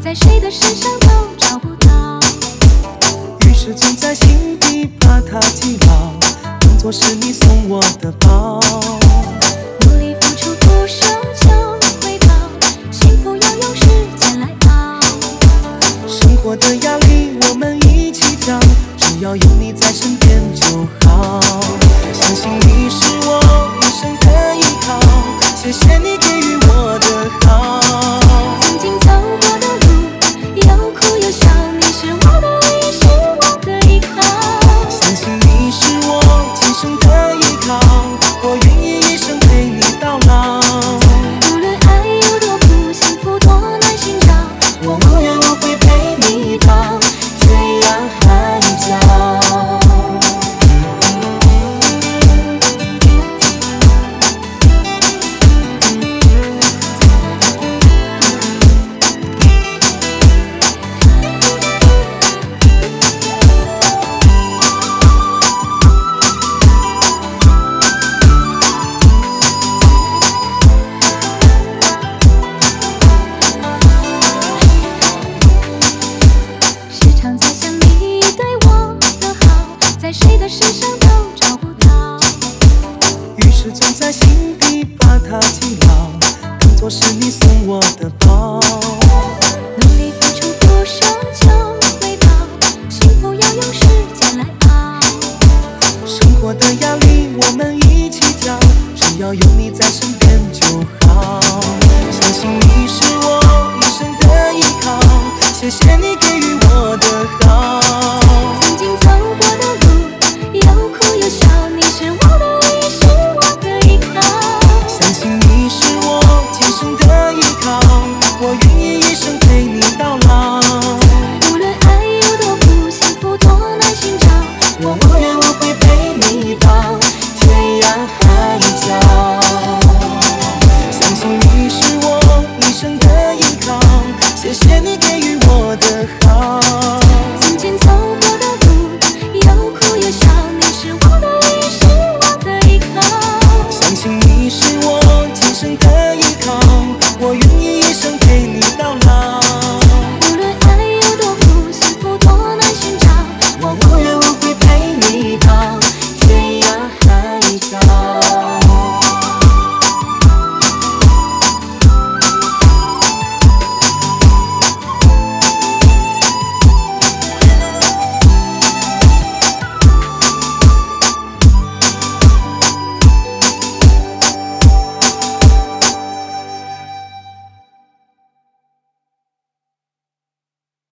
在谁的身上都找不到。 于是藏在心底，把它记牢，当作是你送我的宝。 努力付出不奢求回报，幸福要用时间来熬。 生活的压力我们一起扛，只要有你在身边就好。相信你是我一生的依靠，谢谢你给予我的好。 曾经走过的路，有哭有笑，你是我的唯一，是我的依靠。 相信你是我今生的依靠，我愿意一生陪你到老。 无论爱有多苦，幸福多难寻找， 我无怨无悔陪你到天涯海角。 时常在想你对我的好，在谁的身上都找不到。 于是藏在心底，把它记牢，当作是你送我的宝。 努力付出不奢求回报，幸福要用时间来熬。 生活的压力我们一起挑，只要有你在身边就好。相信你是我一生的依靠，谢谢你给予我的好。 曾经走过的路，有哭有笑，你是我的唯一，是我的依靠。 相信你是我今生的依靠，我愿意一生陪你到老。 无论爱有多苦，幸福多难寻找， 我无怨无悔陪你到天涯海角。相信你是我一生的依靠，谢谢你给予我的好。 曾经走过的路，有哭有笑，你是我的唯一，是我的依靠。 相信你是我今生的依靠，我愿意一生陪你